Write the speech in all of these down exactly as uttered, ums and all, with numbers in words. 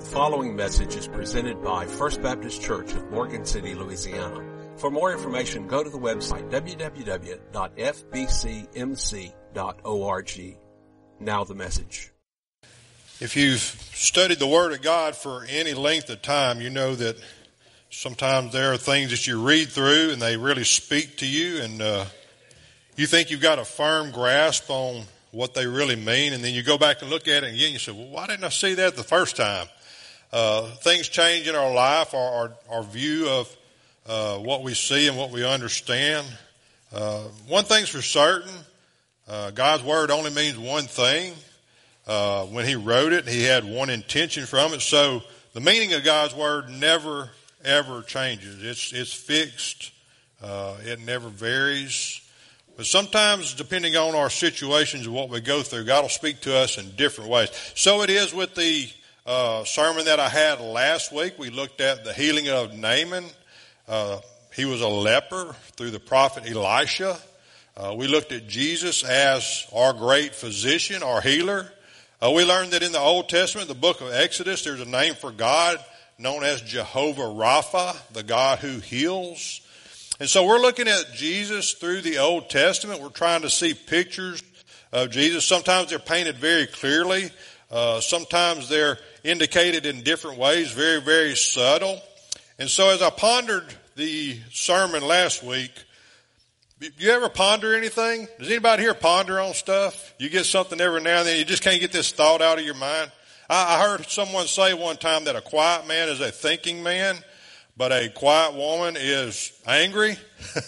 following message is presented by First Baptist Church of Morgan City, Louisiana. For more information, go to the website w w w dot f b c m c dot org. Now the message. If you've studied the Word of God for any length of time, you know that sometimes there are things that you read through and they really speak to you, and uh, you think you've got a firm grasp on what they really mean, and then you go back and look at it again and you say, well, why didn't I see that the first time? Uh, things change in our life, our, our, our view of uh, what we see and what we understand. Uh, one thing's for certain, uh, God's Word only means one thing. Uh, when He wrote it, He had one intention from it. So the meaning of God's Word never, ever changes. It's, it's fixed. Uh, it never varies. But sometimes, depending on our situations and what we go through, God will speak to us in different ways. So it is with the uh, sermon that I had last week. We looked at the healing of Naaman. Uh, he was a leper through the prophet Elisha. Uh, we looked at Jesus as our great physician, our healer. Uh, we learned that in the Old Testament, the book of Exodus, there's a name for God known as Jehovah Rapha, the God who heals. And so we're looking at Jesus through the Old Testament. We're trying to see pictures of Jesus. Sometimes they're painted very clearly. Uh, sometimes they're indicated in different ways, very, very subtle. And so as I pondered the sermon last week, do you ever ponder anything? Does anybody here ponder on stuff? You get something every now and then, you just can't get this thought out of your mind. I, I heard someone say one time that a quiet man is a thinking man, but a quiet woman is angry.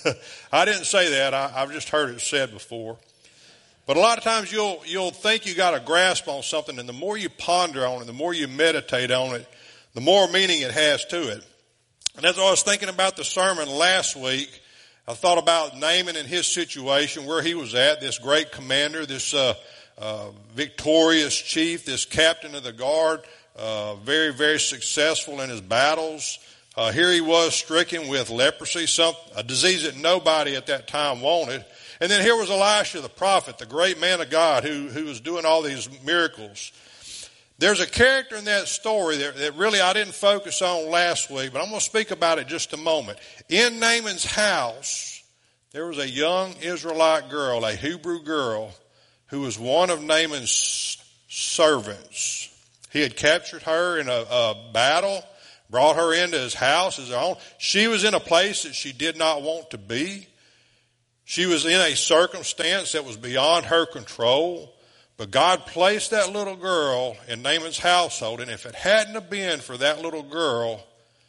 I didn't say that. I, I've just heard it said before. But a lot of times you'll you'll think you got a grasp on something, and the more you ponder on it, the more you meditate on it, the more meaning it has to it. And as I was thinking about the sermon last week, I thought about Naaman and his situation, where he was at, this great commander, this uh, uh, victorious chief, this captain of the guard, uh, very, very successful in his battles. Uh, here he was stricken with leprosy, some, a disease that nobody at that time wanted. And then here was Elisha the prophet, the great man of God who, who was doing all these miracles. There's a character in that story that, that really I didn't focus on last week, but I'm going to speak about it just a moment. In Naaman's house, there was a young Israelite girl, a Hebrew girl, who was one of Naaman's servants. He had captured her in a, a battle, brought her into his house as her own. She was in a place that she did not want to be. She was in a circumstance that was beyond her control. But God placed that little girl in Naaman's household, and if it hadn't have been for that little girl,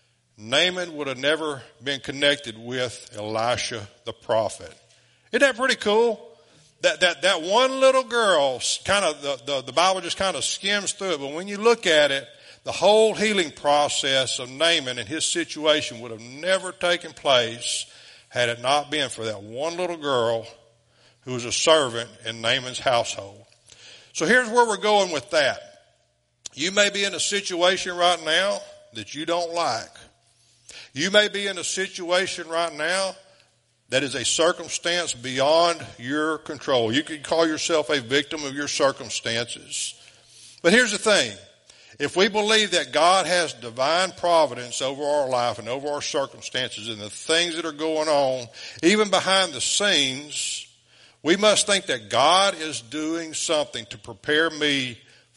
Naaman would have never been connected with Elisha the prophet. Isn't that pretty cool? That that that one little girl, kind of the, the, the Bible just kind of skims through it, but when you look at it, the whole healing process of Naaman and his situation would have never taken place had it not been for that one little girl who was a servant in Naaman's household. So here's where we're going with that. You may be in a situation right now that you don't like. You may be in a situation right now that is a circumstance beyond your control. You could call yourself a victim of your circumstances. But here's the thing. If we believe that God has divine providence over our life and over our circumstances and the things that are going on, even behind the scenes, we must think that God is doing something to prepare me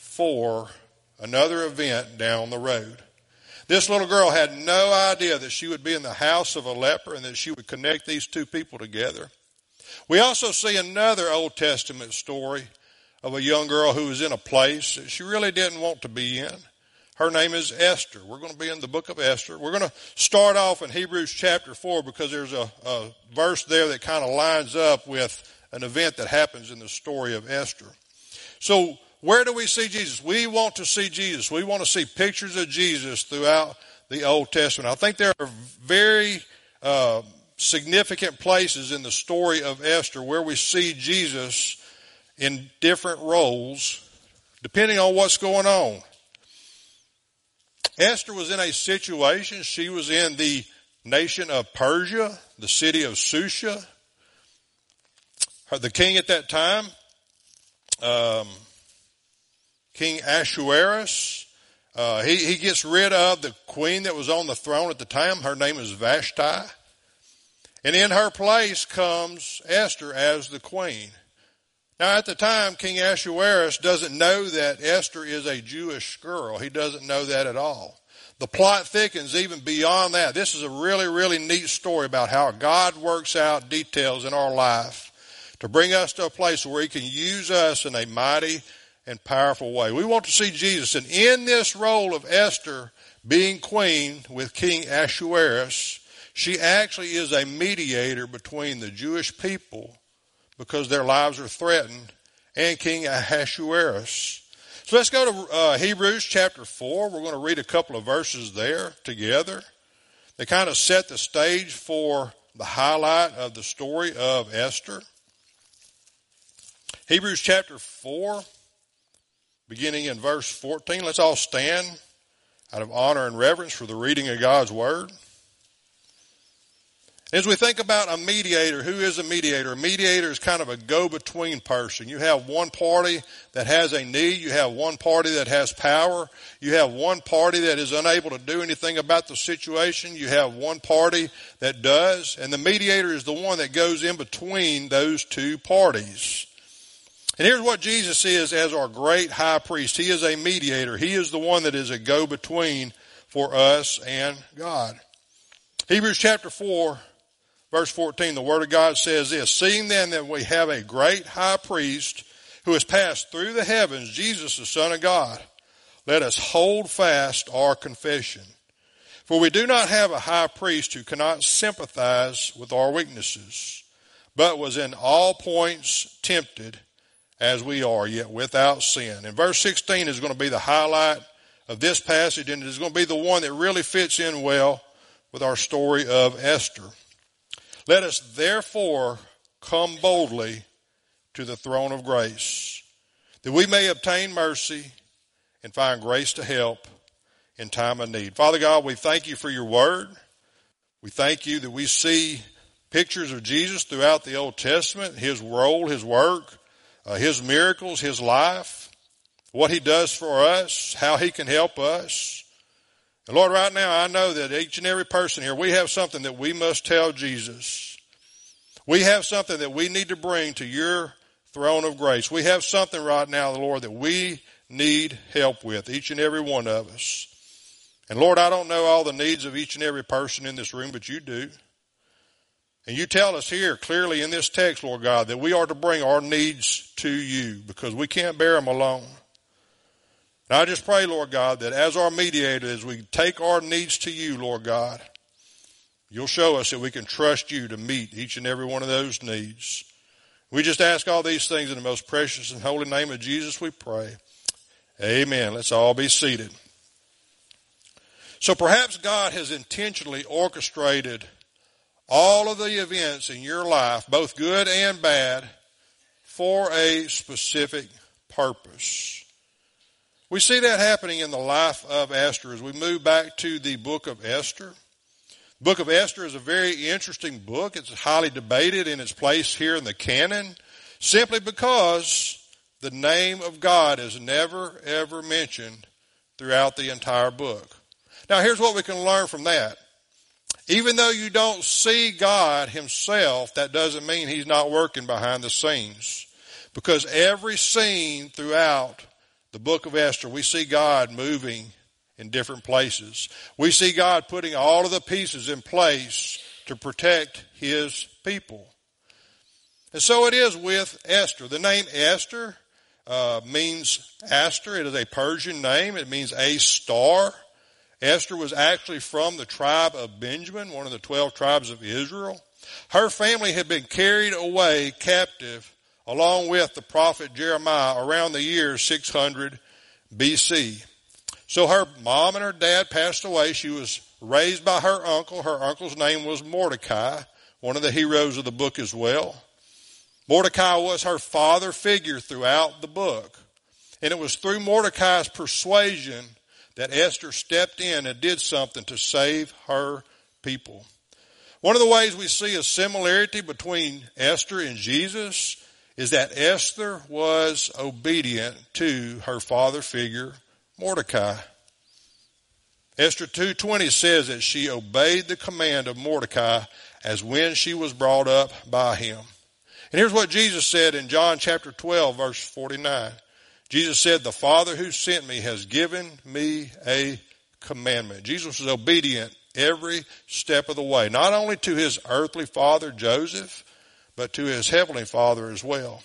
for another event down the road. This little girl had no idea that she would be in the house of a leper and that she would connect these two people together. We also see another Old Testament story of a young girl who was in a place that she really didn't want to be in. Her name is Esther. We're going to be in the book of Esther. We're going to start off in Hebrews chapter four because there's a, a verse there that kind of lines up with an event that happens in the story of Esther. So where do we see Jesus? We want to see Jesus. We want to see pictures of Jesus throughout the Old Testament. I think there are very uh, significant places in the story of Esther where we see Jesus in different roles depending on what's going on. Esther was in a situation. She was in the nation of Persia, the city of Susha. The king at that time, um, King Ahasuerus, Uh, he, he gets rid of the queen that was on the throne at the time. Her name is Vashti. And in her place comes Esther as the queen. Now at the time, King Ahasuerus doesn't know that Esther is a Jewish girl. He doesn't know that at all. The plot thickens even beyond that. This is a really, really neat story about how God works out details in our life to bring us to a place where he can use us in a mighty and powerful way. We want to see Jesus. And in this role of Esther being queen with King Ahasuerus, she actually is a mediator between the Jewish people because their lives are threatened and King Ahasuerus. So let's go to uh, Hebrews chapter four. We're going to read a couple of verses there together. They kind of set the stage for the highlight of the story of Esther. Hebrews chapter four, beginning in verse fourteen. Let's all stand out of honor and reverence for the reading of God's word. As we think about a mediator, who is a mediator? A mediator is kind of a go-between person. You have one party that has a need. You have one party that has power. You have one party that is unable to do anything about the situation. You have one party that does. And the mediator is the one that goes in between those two parties. And here's what Jesus is as our great high priest. He is a mediator. He is the one that is a go-between for us and God. Hebrews chapter four. Verse fourteen, the Word of God says this, seeing then that we have a great high priest who has passed through the heavens, Jesus the Son of God, let us hold fast our confession. For we do not have a high priest who cannot sympathize with our weaknesses, but was in all points tempted as we are, yet without sin. And verse sixteen is going to be the highlight of this passage, and it is going to be the one that really fits in well with our story of Esther. Let us therefore come boldly to the throne of grace, that we may obtain mercy and find grace to help in time of need. Father God, we thank you for your word. We thank you that we see pictures of Jesus throughout the Old Testament, his role, his work, uh, his miracles, his life, what he does for us, how he can help us. And Lord, right now I know that each and every person here, we have something that we must tell Jesus. We have something that we need to bring to your throne of grace. We have something right now, Lord, that we need help with, each and every one of us. And Lord, I don't know all the needs of each and every person in this room, but you do. And you tell us here clearly in this text, Lord God, that we are to bring our needs to you because we can't bear them alone. And I just pray, Lord God, that as our mediator, as we take our needs to you, Lord God, you'll show us that we can trust you to meet each and every one of those needs. We just ask all these things in the most precious and holy name of Jesus we pray. Amen. Let's all be seated. So perhaps God has intentionally orchestrated all of the events in your life, both good and bad, for a specific purpose. We see that happening in the life of Esther as we move back to the book of Esther. The book of Esther is a very interesting book. It's highly debated in its place here in the canon, simply because the name of God is never, ever mentioned throughout the entire book. Now, here's what we can learn from that. Even though you don't see God himself, that doesn't mean he's not working behind the scenes. Because every scene throughout the book of Esther, we see God moving in different places. We see God putting all of the pieces in place to protect his people. And so it is with Esther. The name Esther uh, means Aster. It is a Persian name. It means a star. Esther was actually from the tribe of Benjamin, one of the twelve tribes of Israel. Her family had been carried away captive along with the prophet Jeremiah around the year six hundred B C. So her mom and her dad passed away. She was raised by her uncle. Her uncle's name was Mordecai, one of the heroes of the book as well. Mordecai was her father figure throughout the book. And it was through Mordecai's persuasion that Esther stepped in and did something to save her people. One of the ways we see a similarity between Esther and Jesus is that Esther was obedient to her father figure, Mordecai. Esther two twenty says that she obeyed the command of Mordecai as when she was brought up by him. And here's what Jesus said in John chapter twelve, verse forty-nine. Jesus said, the Father who sent me has given me a commandment. Jesus was obedient every step of the way, not only to his earthly father Joseph, but to his heavenly Father as well.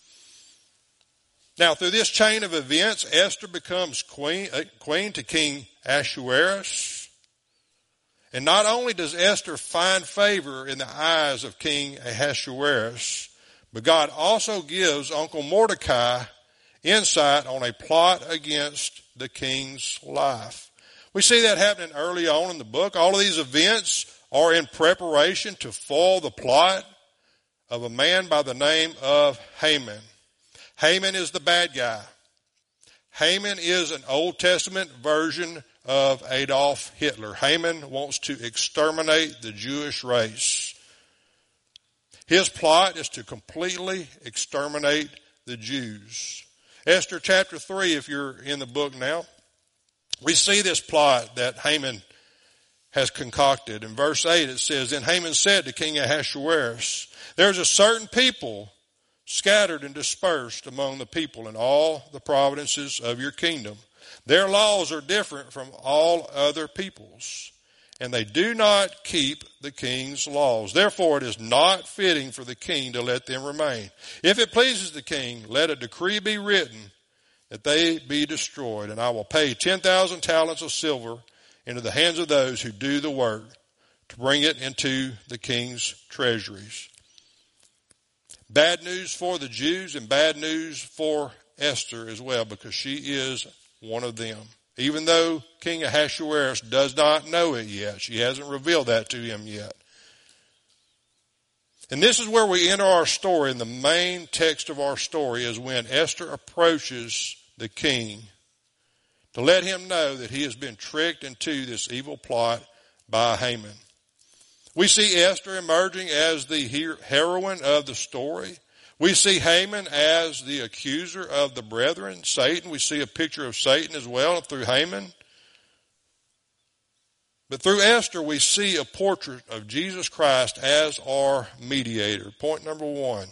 Now, through this chain of events, Esther becomes queen, uh, queen to King Ahasuerus. And not only does Esther find favor in the eyes of King Ahasuerus, but God also gives Uncle Mordecai insight on a plot against the king's life. We see that happening early on in the book. All of these events are in preparation to foil the plot of a man by the name of Haman. Haman is the bad guy. Haman is an Old Testament version of Adolf Hitler. Haman wants to exterminate the Jewish race. His plot is to completely exterminate the Jews. Esther chapter three, if you're in the book now, we see this plot that Haman has concocted. In verse eight it says, then Haman said to King Ahasuerus, there's a certain people scattered and dispersed among the people in all the provinces of your kingdom. Their laws are different from all other peoples, and they do not keep the king's laws. Therefore it is not fitting for the king to let them remain. If it pleases the king, let a decree be written that they be destroyed, and I will pay ten thousand talents of silver into the hands of those who do the work to bring it into the king's treasuries. Bad news for the Jews and bad news for Esther as well, because she is one of them. Even though King Ahasuerus does not know it yet. She hasn't revealed that to him yet. And this is where we enter our story, and the main text of our story is when Esther approaches the king to let him know that he has been tricked into this evil plot by Haman. We see Esther emerging as the heroine of the story. We see Haman as the accuser of the brethren, Satan. We see a picture of Satan as well through Haman. But through Esther, we see a portrait of Jesus Christ as our mediator. Point number one.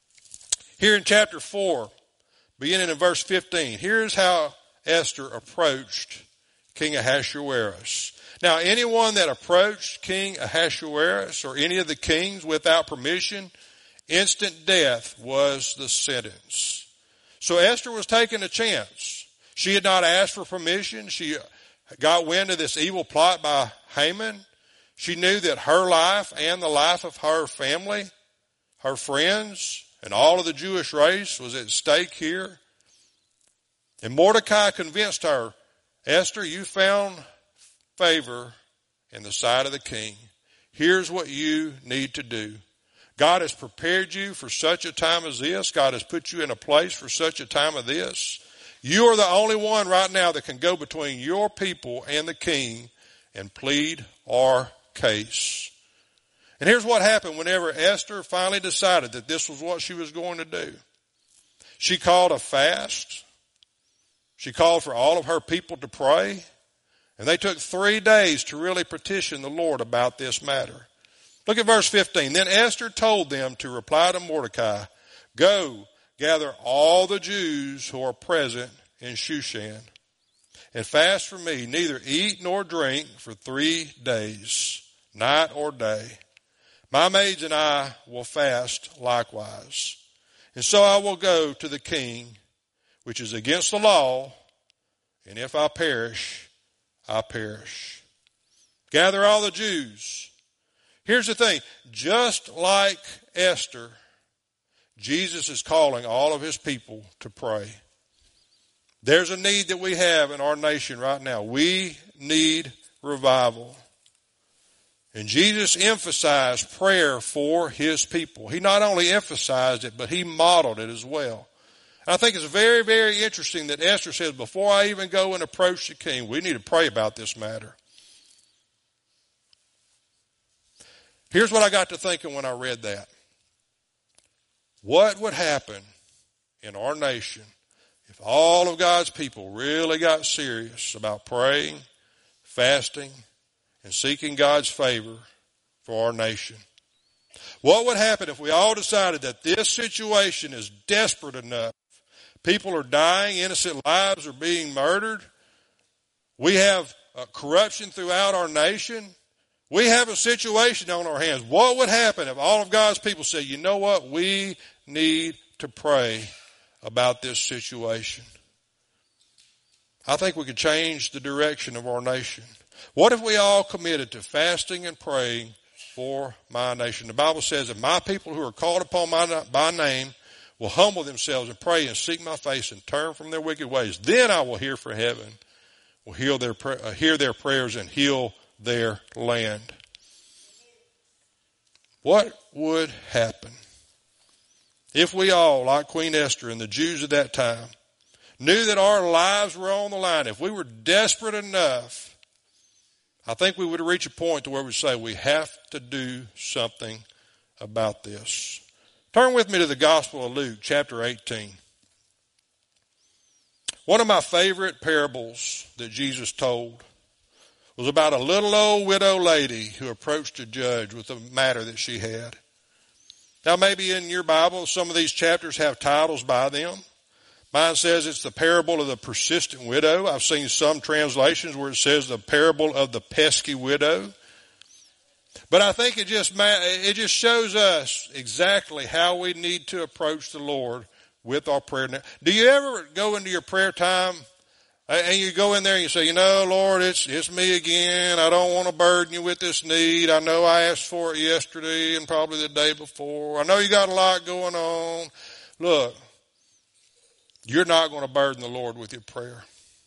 Here in chapter four, beginning in verse fifteen, here's how Esther approached King Ahasuerus. Now, anyone that approached King Ahasuerus or any of the kings without permission, instant death was the sentence. So Esther was taking a chance. She had not asked for permission. She got wind of this evil plot by Haman. She knew that her life and the life of her family, her friends, and all of the Jewish race was at stake here. And Mordecai convinced her, Esther, you found favor in the sight of the king. Here's what you need to do. God has prepared you for such a time as this. God has put you in a place for such a time as this. You are the only one right now that can go between your people and the king and plead our case. And here's what happened whenever Esther finally decided that this was what she was going to do. She called a fast. She called for all of her people to pray. And they took three days to really petition the Lord about this matter. Look at verse fifteen. Then Esther told them to reply to Mordecai, go, gather all the Jews who are present in Shushan, and fast for me, neither eat nor drink for three days, night or day. My maids and I will fast likewise. And so I will go to the king, which is against the law, and if I perish, I perish. Gather all the Jews. Here's the thing. Just like Esther, Jesus is calling all of his people to pray. There's a need that we have in our nation right now. We need revival. And Jesus emphasized prayer for his people. He not only emphasized it, but he modeled it as well. I think it's very, very interesting that Esther says, before I even go and approach the king, we need to pray about this matter. Here's what I got to thinking when I read that. What would happen in our nation if all of God's people really got serious about praying, fasting and seeking God's favor for our nation. What would happen if we all decided that this situation is desperate enough? People are dying, innocent lives are being murdered. We have uh, corruption throughout our nation. We have a situation on our hands. What would happen if all of God's people said, you know what, we need to pray about this situation? I think we could change the direction of our nation. What if we all committed to fasting and praying for my nation? The Bible says that my people who are called upon my, by name will humble themselves and pray and seek my face and turn from their wicked ways. Then I will hear from heaven, will heal their, uh, hear their prayers and heal their land. What would happen if we all, like Queen Esther and the Jews at that time, knew that our lives were on the line? If we were desperate enough, I think we would reach a point to where we say we have to do something about this. Turn with me to the Gospel of Luke, chapter eighteen. One of my favorite parables that Jesus told was about a little old widow lady who approached a judge with a matter that she had. Now, maybe in your Bible, some of these chapters have titles by them. Mine says it's the parable of the persistent widow. I've seen some translations where it says the parable of the pesky widow. But I think it just it just shows us exactly how we need to approach the Lord with our prayer. Do you ever go into your prayer time and you go in there and you say, you know, Lord, it's it's me again. I don't want to burden you with this need. I know I asked for it yesterday and probably the day before. I know you got a lot going on. Look, you're not going to burden the Lord with your prayer.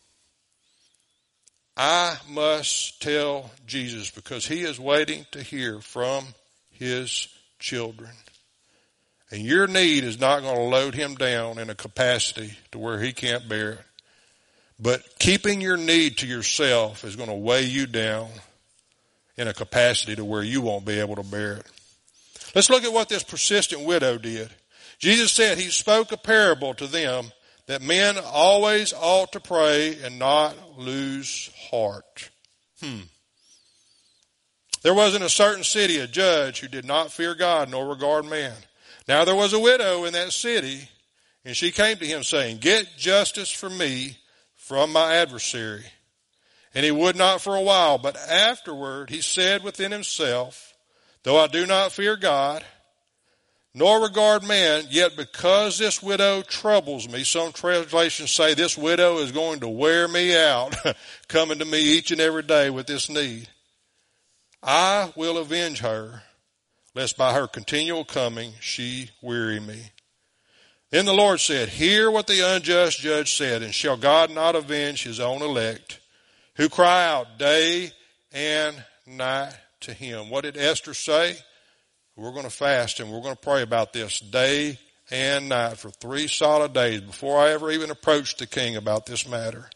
I must tell Jesus because he is waiting to hear from his children. And your need is not going to load him down in a capacity to where he can't bear it. But keeping your need to yourself is going to weigh you down in a capacity to where you won't be able to bear it. Let's look at what this persistent widow did. Jesus said he spoke a parable to them that men always ought to pray and not lose heart. Hmm. There was in a certain city a judge who did not fear God nor regard man. Now there was a widow in that city, and she came to him saying, get justice for me from my adversary. And he would not for a while, but afterward he said within himself, though I do not fear God, nor regard man, yet because this widow troubles me, some translations say this widow is going to wear me out, coming to me each and every day with this need. I will avenge her, lest by her continual coming she weary me. Then the Lord said, hear what the unjust judge said, and shall God not avenge his own elect, who cry out day and night to him? What did Esther say? We're going to fast and we're going to pray about this day and night for three solid days before I ever even approached the king about this matter.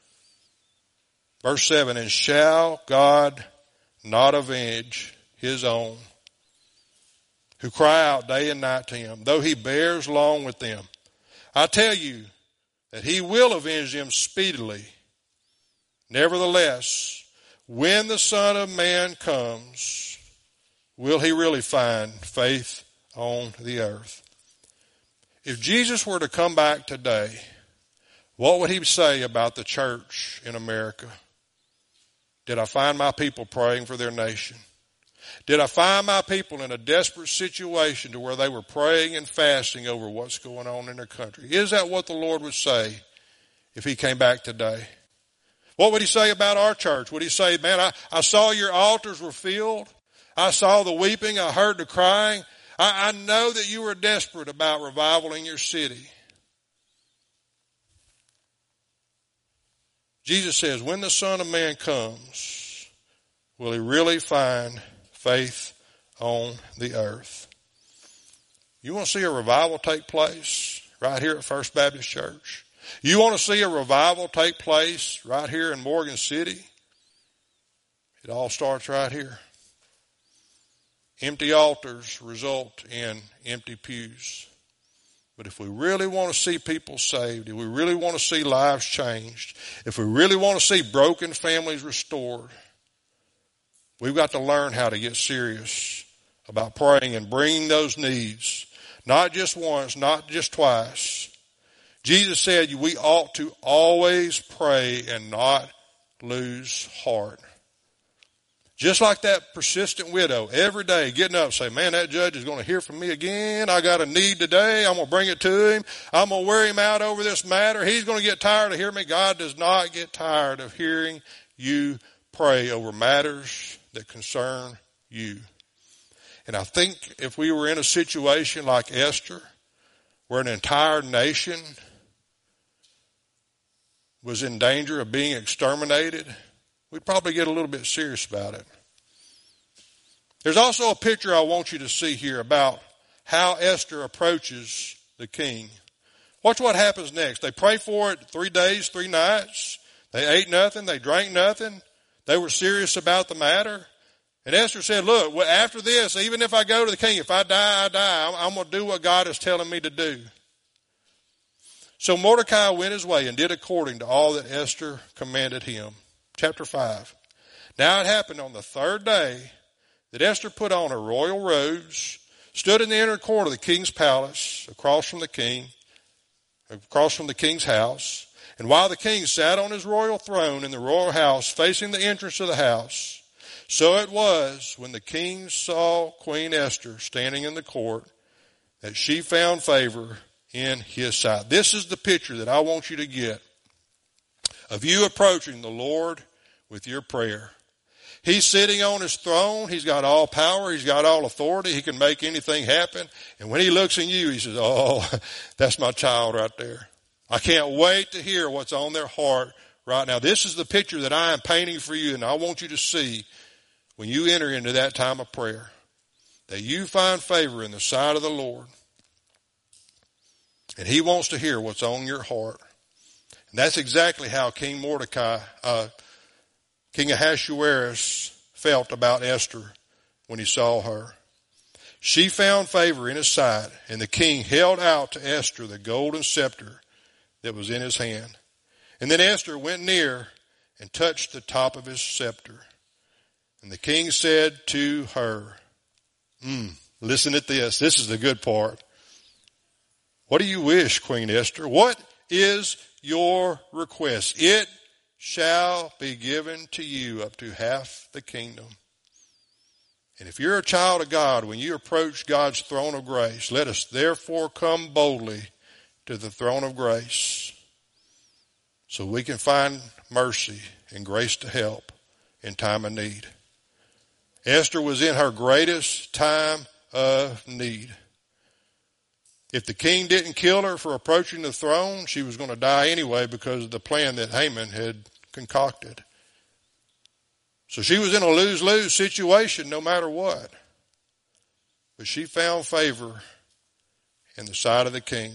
Verse seven, and shall God not avenge his own, who cry out day and night to him, though he bears long with them? I tell you that he will avenge them speedily. Nevertheless, when the Son of Man comes, will he really find faith on the earth? If Jesus were to come back today, what would he say about the church in America? Did I find my people praying for their nation? Did I find my people in a desperate situation to where they were praying and fasting over what's going on in their country? Is that what the Lord would say if he came back today? What would he say about our church? Would he say, man, I, I saw your altars were filled. I saw the weeping. I heard the crying. I, I know that you were desperate about revival in your city. Jesus says, when the Son of Man comes, will he really find faith on the earth? You want to see a revival take place right here at First Baptist Church? You want to see a revival take place right here in Morgan City? It all starts right here. Empty altars result in empty pews. But if we really want to see people saved, if we really want to see lives changed, if we really want to see broken families restored, we've got to learn how to get serious about praying and bringing those needs, not just once, not just twice. Jesus said we ought to always pray and not lose heart. Just like that persistent widow, every day getting up and saying, man, that judge is going to hear from me again. I got a need today. I'm going to bring it to him. I'm going to wear him out over this matter. He's going to get tired of hearing me. God does not get tired of hearing you pray over matters that concern you. And I think if we were in a situation like Esther, where an entire nation was in danger of being exterminated, we'd probably get a little bit serious about it. There's also a picture I want you to see here about how Esther approaches the king. Watch what happens next. They pray for it three days, three nights. They ate nothing. They drank nothing. They were serious about the matter. And Esther said, look, after this, even if I go to the king, if I die, I die. I'm, I'm going to do what God is telling me to do. So Mordecai went his way and did according to all that Esther commanded him. Chapter five. Now it happened on the third day that Esther put on her royal robes, stood in the inner court of the king's palace, across from the king, across from the king's house. And while the king sat on his royal throne in the royal house, facing the entrance of the house, so it was when the king saw Queen Esther standing in the court that she found favor in his sight. This is the picture that I want you to get of you approaching the Lord with your prayer. He's sitting on his throne. He's got all power. He's got all authority. He can make anything happen. And when he looks at you, he says, oh, that's my child right there. I can't wait to hear what's on their heart right now. This is the picture that I am painting for you, and I want you to see when you enter into that time of prayer, that you find favor in the sight of the Lord. And he wants to hear what's on your heart. And that's exactly how King Mordecai, uh, King Ahasuerus felt about Esther when he saw her. She found favor in his sight, and the king held out to Esther the golden scepter that was in his hand. And then Esther went near and touched the top of his scepter. And the king said to her, mm, listen at this. This is the good part. What do you wish, Queen Esther? What is your request? It shall be given to you up to half the kingdom. And if you're a child of God, when you approach God's throne of grace, let us therefore come boldly to the throne of grace so we can find mercy and grace to help in time of need. Esther was in her greatest time of need. If the king didn't kill her for approaching the throne, she was going to die anyway because of the plan that Haman had concocted. So she was in a lose-lose situation no matter what. But she found favor in the sight of the king.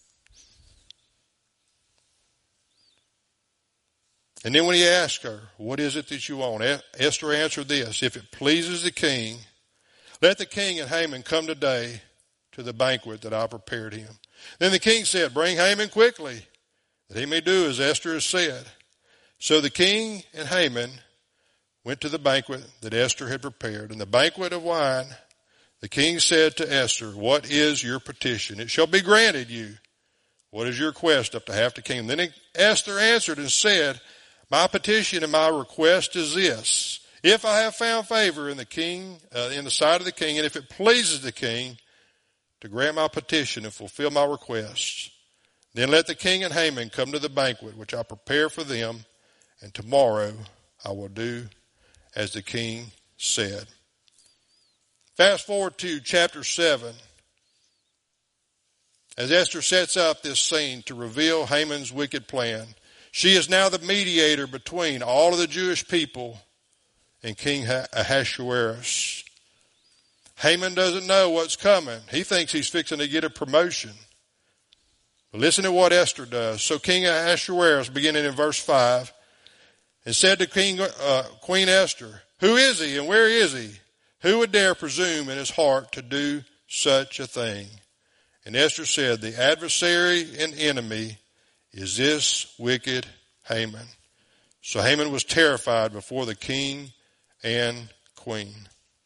And then when he asked her, what is it that you want? Esther answered this, if it pleases the king, let the king and Haman come today to the banquet that I prepared him. Then the king said, bring Haman quickly, that he may do as Esther has said. So the king and Haman went to the banquet that Esther had prepared. And the banquet of wine, the king said to Esther, what is your petition? It shall be granted you. What is your request up to half the kingdom? Then Esther answered and said, my petition and my request is this. If I have found favor in the king, uh, in the sight of the king, and if it pleases the king to grant my petition and fulfill my requests, then let the king and Haman come to the banquet which I prepare for them, and tomorrow I will do as the king said. Fast forward to chapter seven. As Esther sets up this scene to reveal Haman's wicked plan, she is now the mediator between all of the Jewish people and King Ahasuerus. Haman doesn't know what's coming. He thinks he's fixing to get a promotion. But listen to what Esther does. So King Ahasuerus, beginning in verse five, and said to King, uh, Queen Esther, who is he and where is he? Who would dare presume in his heart to do such a thing? And Esther said, the adversary and enemy is this wicked Haman. So Haman was terrified before the king and queen.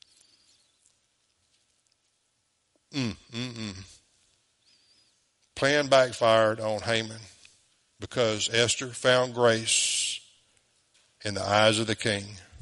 Mm, mm, mm. Plan backfired on Haman because Esther found grace in the eyes of the king.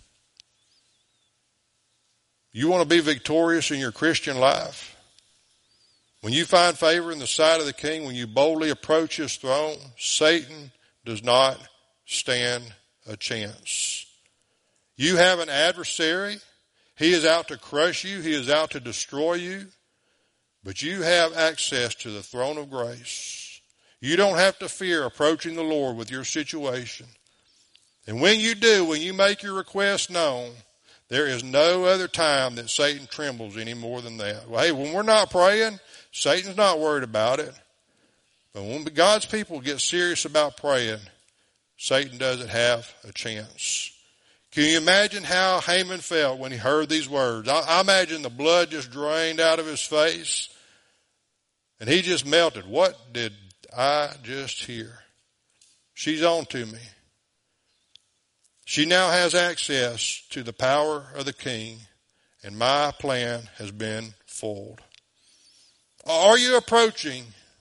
You want to be victorious in your Christian life? When you find favor in the sight of the king, when you boldly approach his throne, Satan does not stand a chance. You have an adversary. He is out to crush you. He is out to destroy you. But you have access to the throne of grace. You don't have to fear approaching the Lord with your situation. And when you do, when you make your request known, there is no other time that Satan trembles any more than that. Well, hey, when we're not praying, Satan's not worried about it. But when God's people get serious about praying, Satan doesn't have a chance. Can you imagine how Haman felt when he heard these words? I, I imagine the blood just drained out of his face. And he just melted. What did I just hear? She's on to me. She now has access to the power of the king, and my plan has been foiled. Are you approaching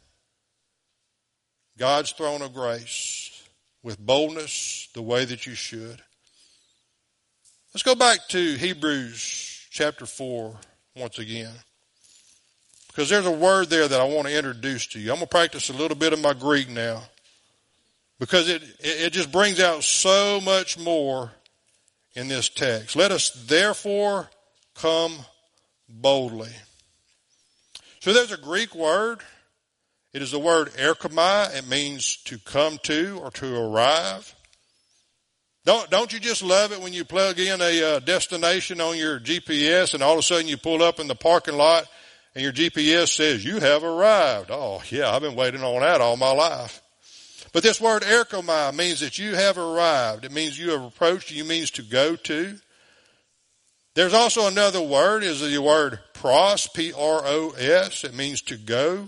God's throne of grace with boldness the way that you should? Let's go back to Hebrews chapter four once again. Because there's a word there that I want to introduce to you. I'm going to practice a little bit of my Greek now. Because it, it just brings out so much more in this text. Let us therefore come boldly. So there's a Greek word. It is the word erchomai. It means to come to or to arrive. Don't, don't you just love it when you plug in a uh, destination on your G P S and all of a sudden you pull up in the parking lot and your G P S says, you have arrived. Oh, yeah, I've been waiting on that all my life. But this word erchomai means that you have arrived. It means you have approached. It means to go to. There's also another word, is the word pros, P R O S. It means to go.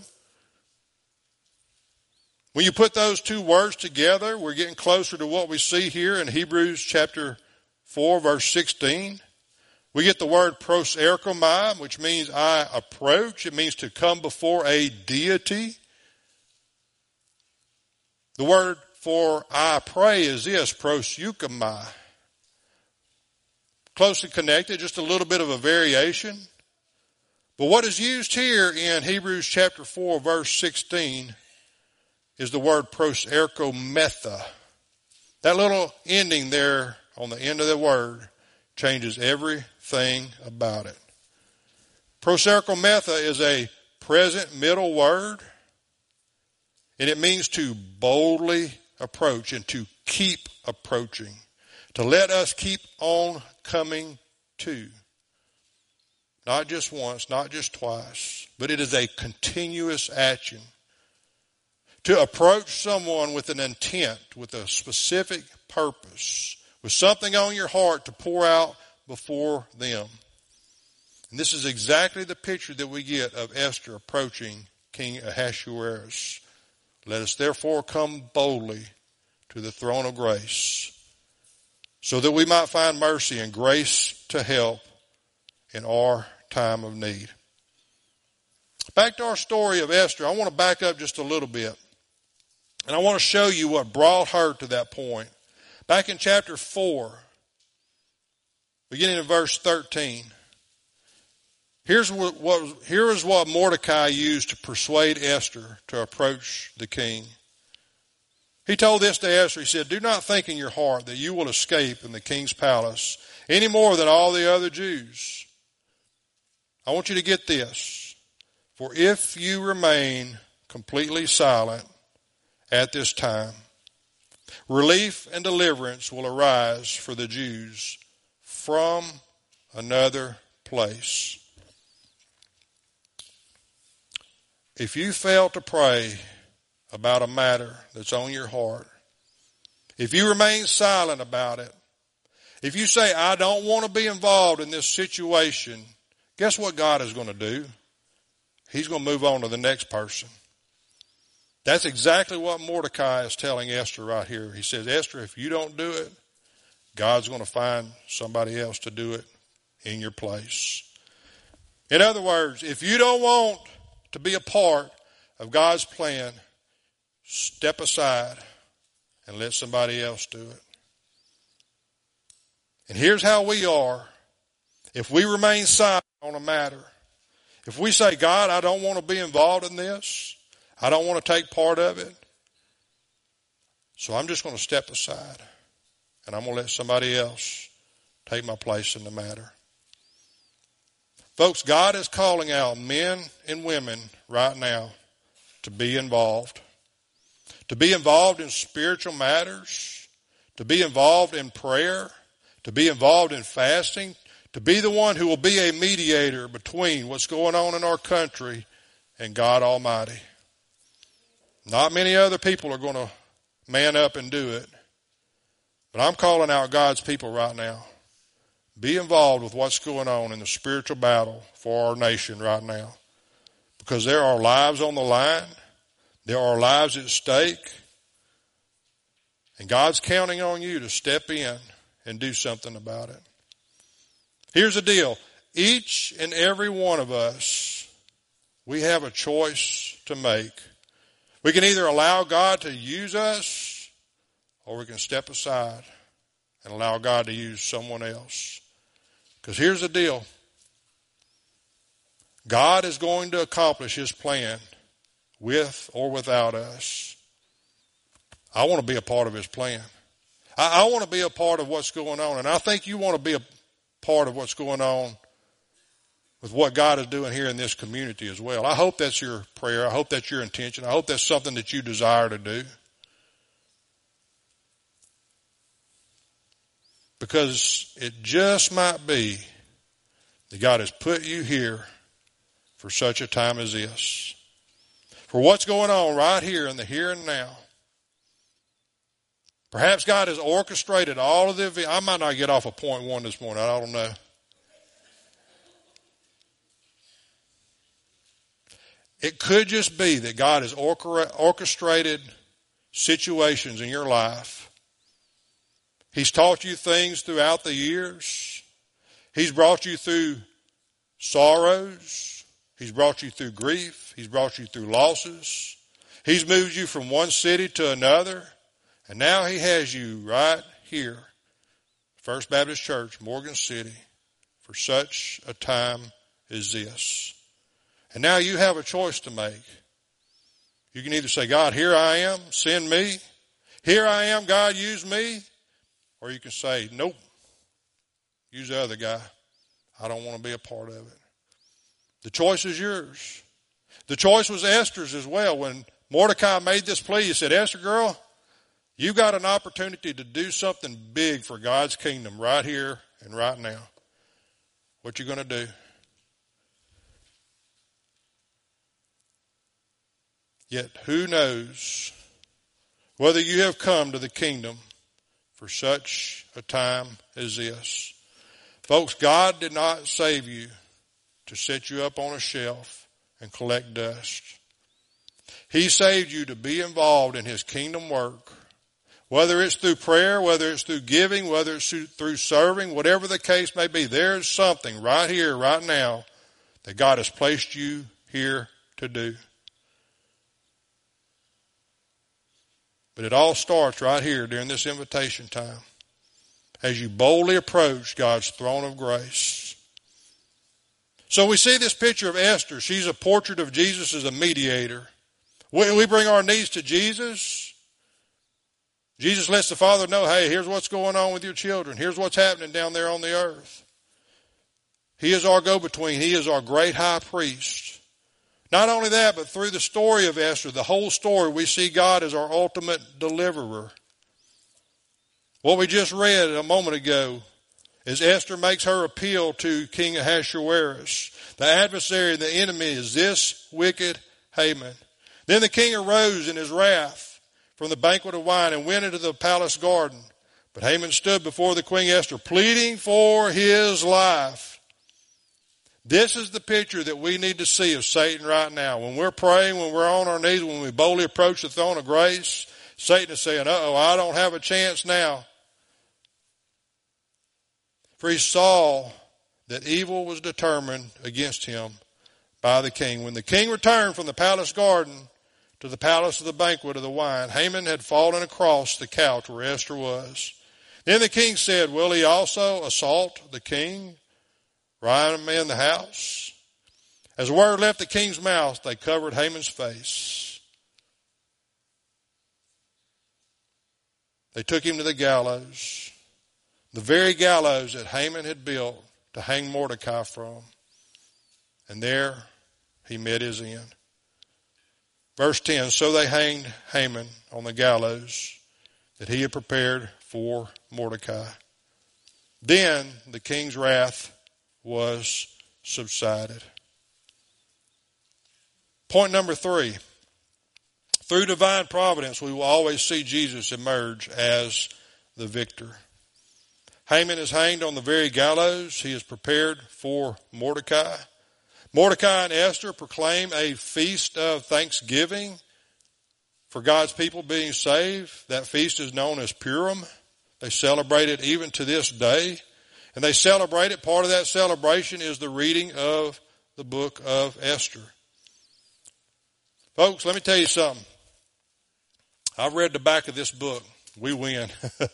When you put those two words together, we're getting closer to what we see here in Hebrews chapter four, verse sixteen. We get the word pros erchomai, which means I approach. It means to come before a deity. The word for I pray is this, proseuchomai. Closely connected, just a little bit of a variation. But what is used here in Hebrews chapter four, verse sixteen is the word proserchometha. That little ending there on the end of the word changes everything about it. Proserchometha is a present middle word. And it means to boldly approach and to keep approaching. To let us keep on coming to. Not just once, not just twice, but it is a continuous action. To approach someone with an intent, with a specific purpose, with something on your heart to pour out before them. And this is exactly the picture that we get of Esther approaching King Ahasuerus. Let us therefore come boldly to the throne of grace so that we might find mercy and grace to help in our time of need. Back to our story of Esther, I want to back up just a little bit. And I want to show you what brought her to that point. Back in chapter four, beginning in verse thirteen. Here's what, what, here is what Mordecai used to persuade Esther to approach the king. He told this to Esther. He said, do not think in your heart that you will escape in the king's palace any more than all the other Jews. I want you to get this. For if you remain completely silent at this time, relief and deliverance will arise for the Jews from another place. If you fail to pray about a matter that's on your heart, if you remain silent about it, if you say, I don't want to be involved in this situation, guess what God is going to do? he's going to move on to the next person. That's exactly what Mordecai is telling Esther right here. He says, Esther, if you don't do it, God's going to find somebody else to do it in your place. In other words, if you don't want to be a part of God's plan, step aside and let somebody else do it. And here's how we are. If we remain silent on a matter, if we say, God, I don't want to be involved in this, I don't want to take part of it, so I'm just going to step aside and I'm going to let somebody else take my place in the matter. Folks, God is calling out men and women right now to be involved. To be involved in spiritual matters, to be involved in prayer, to be involved in fasting, to be the one who will be a mediator between what's going on in our country and God Almighty. Not many other people are going to man up and do it, but I'm calling out God's people right now. Be involved with what's going on in the spiritual battle for our nation right now, because there are lives on the line. There are lives at stake. And God's counting on you to step in and do something about it. Here's the deal. Each and every one of us, we have a choice to make. We can either allow God to use us, or we can step aside and allow God to use someone else. Because here's the deal. God is going to accomplish His plan with or without us. I want to be a part of His plan. I, I want to be a part of what's going on. And I think you want to be a part of what's going on with what God is doing here in this community as well. I hope that's your prayer. I hope that's your intention. I hope that's something that you desire to do. Because it just might be that God has put you here for such a time as this. For what's going on right here in the here and now. Perhaps God has orchestrated all of the, I might not get off of point one this morning, I don't know. It could just be that God has orchestrated situations in your life. He's taught you things throughout the years. He's brought you through sorrows. He's brought you through grief. He's brought you through losses. He's moved you from one city to another. And now He has you right here, First Baptist Church, Morgan City, for such a time as this. And now you have a choice to make. You can either say, God, here I am, send me. Here I am, God, use me. Or you can say, nope, use the other guy. I don't want to be a part of it. The choice is yours. The choice was Esther's as well. When Mordecai made this plea, he said, Esther, girl, you've got an opportunity to do something big for God's kingdom right here and right now. What you going to do? Yet who knows whether you have come to the kingdom for such a time as this. Folks, God did not save you to set you up on a shelf and collect dust. He saved you to be involved in His kingdom work. Whether it's through prayer, whether it's through giving, whether it's through serving, whatever the case may be, there's something right here, right now, that God has placed you here to do. But it all starts right here during this invitation time as you boldly approach God's throne of grace. So we see this picture of Esther. She's a portrait of Jesus as a mediator. We, we bring our needs to Jesus. Jesus lets the Father know, hey, here's what's going on with your children. Here's what's happening down there on the earth. He is our go-between. He is our great high priest. Not only that, but through the story of Esther, the whole story, we see God as our ultimate deliverer. What we just read a moment ago is Esther makes her appeal to King Ahasuerus. The adversary, the enemy, is this wicked Haman. Then the king arose in his wrath from the banquet of wine and went into the palace garden. But Haman stood before the Queen Esther, pleading for his life. This is the picture that we need to see of Satan right now. When we're praying, when we're on our knees, when we boldly approach the throne of grace, Satan is saying, uh-oh, I don't have a chance now. For he saw that evil was determined against him by the king. When the king returned from the palace garden to the palace of the banquet of the wine, Haman had fallen across the couch where Esther was. Then the king said, will he also assault the king, ride him in the house? As the word left the king's mouth, they covered Haman's face. They took him to the gallows, the very gallows that Haman had built to hang Mordecai from. And there he met his end. Verse ten, so they hanged Haman on the gallows that he had prepared for Mordecai. Then the king's wrath was subsided. Point number three. Through divine providence, we will always see Jesus emerge as the victor. Haman is hanged on the very gallows he has prepared for Mordecai. Mordecai and Esther proclaim a feast of thanksgiving for God's people being saved. That feast is known as Purim. They celebrate it even to this day. And they celebrate it. Part of that celebration is the reading of the book of Esther. Folks, let me tell you something. I've read the back of this book. We win.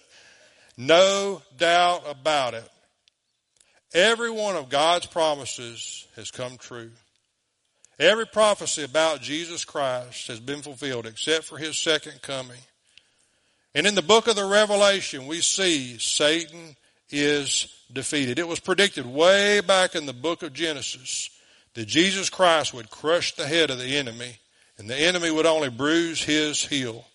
No doubt about it. Every one of God's promises has come true. Every prophecy about Jesus Christ has been fulfilled except for his second coming. And in the book of the Revelation, we see Satan is defeated. It was predicted way back in the book of Genesis that Jesus Christ would crush the head of the enemy, and the enemy would only bruise his heel.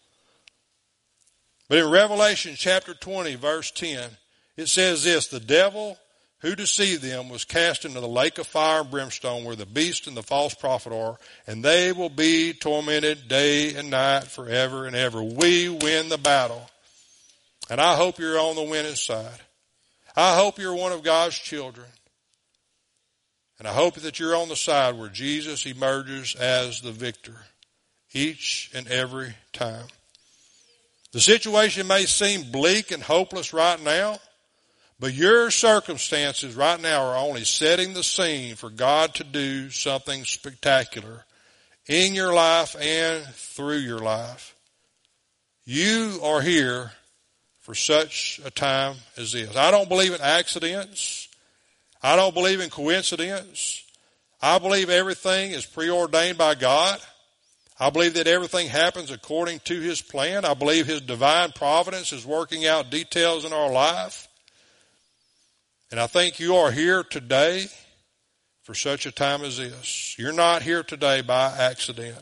But in Revelation chapter twenty, verse ten, it says this, the devil who deceived them was cast into the lake of fire and brimstone where the beast and the false prophet are, and they will be tormented day and night forever and ever. We win the battle. And I hope you're on the winning side. I hope you're one of God's children. And I hope that you're on the side where Jesus emerges as the victor each and every time. The situation may seem bleak and hopeless right now, but your circumstances right now are only setting the scene for God to do something spectacular in your life and through your life. You are here for such a time as this. I don't believe in accidents. I don't believe in coincidence. I believe everything is preordained by God. I believe that everything happens according to his plan. I believe his divine providence is working out details in our life. And I think you are here today for such a time as this. You're not here today by accident.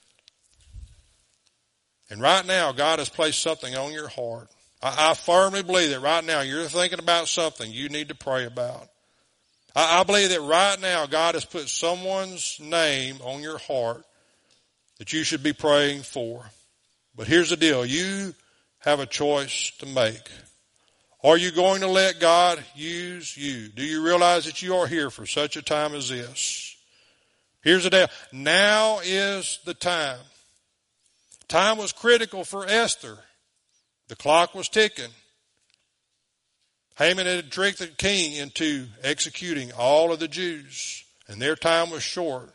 And right now, God has placed something on your heart. I, I firmly believe that right now you're thinking about something you need to pray about. I, I believe that right now God has put someone's name on your heart that you should be praying for. But here's the deal. You have a choice to make. Are you going to let God use you? Do you realize that you are here for such a time as this? Here's the deal. Now is the time. Time was critical for Esther. The clock was ticking. Haman had tricked the king into executing all of the Jews, and their time was short.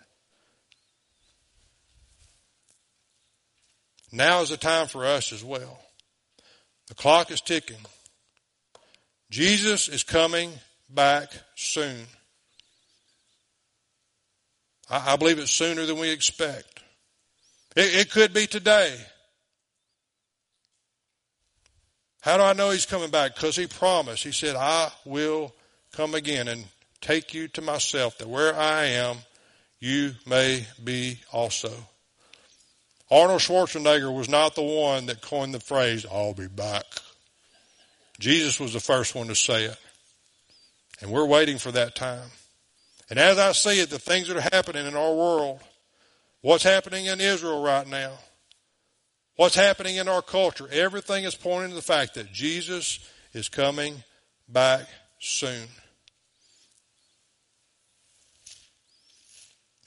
Now is the time for us as well. The clock is ticking. Jesus is coming back soon. I, I believe it's sooner than we expect. It, it could be today. How do I know he's coming back? Because he promised. He said, I will come again and take you to myself, that where I am, you may be also. Arnold Schwarzenegger was not the one that coined the phrase, I'll be back. Jesus was the first one to say it. And we're waiting for that time. And as I see it, the things that are happening in our world, what's happening in Israel right now, what's happening in our culture, everything is pointing to the fact that Jesus is coming back soon.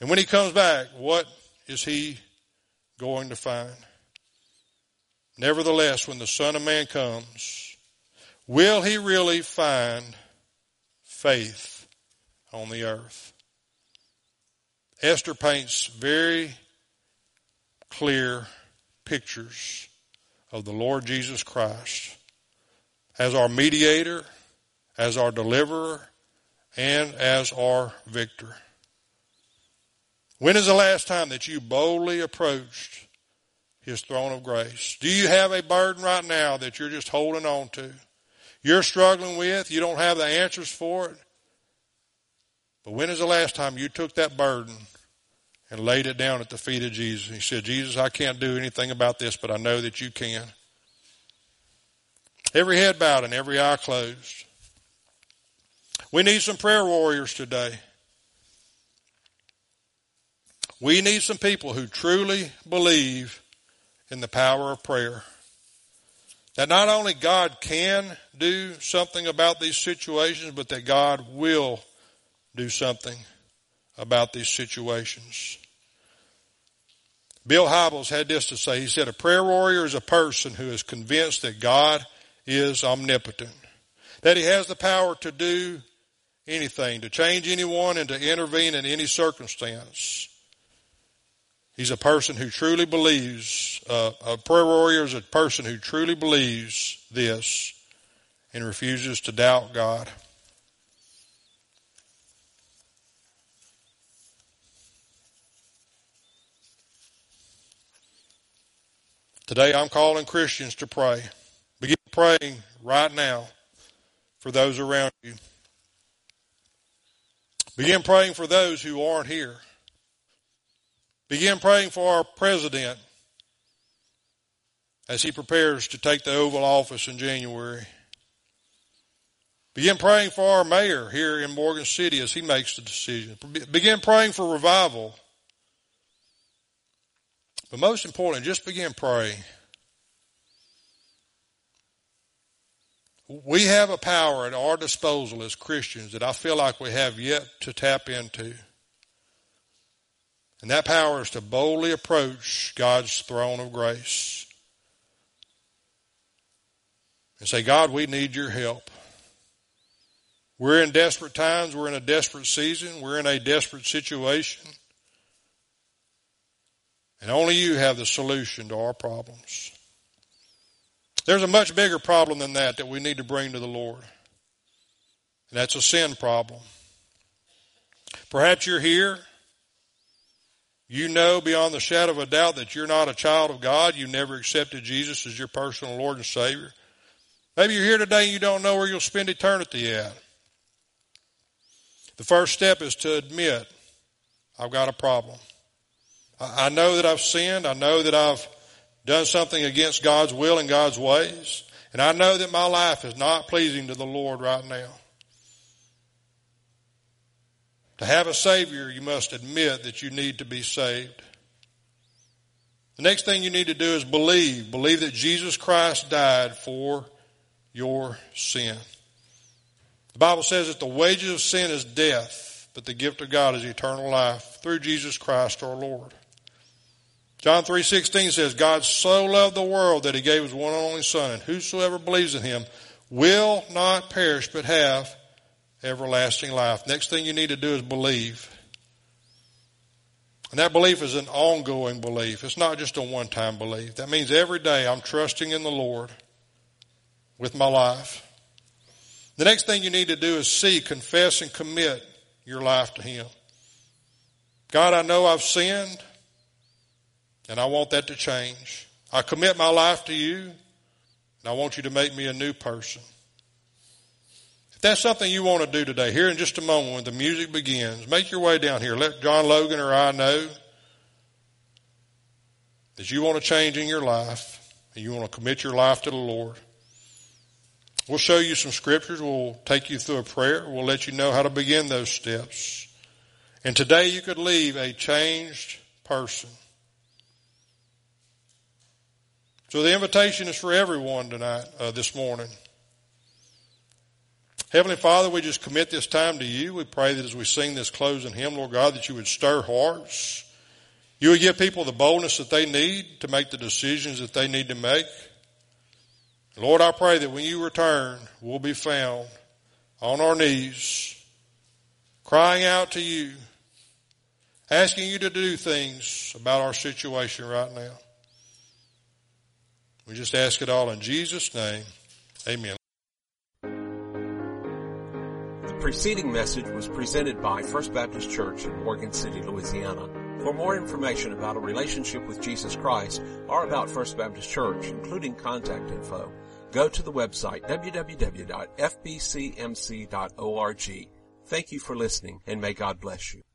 And when he comes back, what is he going to find? Nevertheless, when the Son of Man comes, will he really find faith on the earth? Esther paints very clear pictures of the Lord Jesus Christ as our mediator, as our deliverer, and as our victor. When is the last time that you boldly approached his throne of grace? Do you have a burden right now that you're just holding on to? You're struggling with, you don't have the answers for it. But when is the last time you took that burden and laid it down at the feet of Jesus? He said, Jesus, I can't do anything about this, but I know that you can. Every head bowed and every eye closed. We need some prayer warriors today. We need some people who truly believe in the power of prayer. That not only God can do something about these situations, but that God will do something about these situations. Bill Hybels had this to say. He said, a prayer warrior is a person who is convinced that God is omnipotent, that he has the power to do anything, to change anyone and to intervene in any circumstance. He's a person who truly believes, uh, a prayer warrior is a person who truly believes this and refuses to doubt God. Today I'm calling Christians to pray. Begin praying right now for those around you. Begin praying for those who aren't here. Begin praying for our president as he prepares to take the Oval Office in January. Begin praying for our mayor here in Morgan City as he makes the decision. Begin praying for revival. But most important, just begin praying. We have a power at our disposal as Christians that I feel like we have yet to tap into. And that power is to boldly approach God's throne of grace and say, God, we need your help. We're in desperate times. We're in a desperate season. We're in a desperate situation. And only you have the solution to our problems. There's a much bigger problem than that that we need to bring to the Lord. And that's a sin problem. Perhaps you're here. You know beyond the shadow of a doubt that you're not a child of God. You never accepted Jesus as your personal Lord and Savior. Maybe you're here today and you don't know where you'll spend eternity at. The first step is to admit, I've got a problem. I know that I've sinned. I know that I've done something against God's will and God's ways. And I know that my life is not pleasing to the Lord right now. To have a Savior, you must admit that you need to be saved. The next thing you need to do is believe. Believe that Jesus Christ died for your sin. The Bible says that the wages of sin is death, but the gift of God is eternal life through Jesus Christ our Lord. John three sixteen says, God so loved the world that he gave his one and only Son, and whosoever believes in him will not perish but have everlasting life. Next thing you need to do is believe. And that belief is an ongoing belief. It's not just a one-time belief. That means every day I'm trusting in the Lord with my life. The next thing you need to do is see, confess, and commit your life to him. God, I know I've sinned, and I want that to change. I commit my life to you, and I want you to make me a new person. If that's something you want to do today, here in just a moment when the music begins, make your way down here. Let John Logan or I know that you want to change in your life, and you want to commit your life to the Lord. We'll show you some scriptures. We'll take you through a prayer. We'll let you know how to begin those steps. And today you could leave a changed person. So the invitation is for everyone tonight, uh, this morning. Heavenly Father, we just commit this time to you. We pray that as we sing this closing hymn, Lord God, that you would stir hearts. You would give people the boldness that they need to make the decisions that they need to make. Lord, I pray that when you return, we'll be found on our knees, crying out to you, asking you to do things about our situation right now. We just ask it all in Jesus' name. Amen. The preceding message was presented by First Baptist Church in Morgan City, Louisiana. For more information about a relationship with Jesus Christ or about First Baptist Church, including contact info, go to the website w w w dot f b c m c dot org. Thank you for listening, and may God bless you.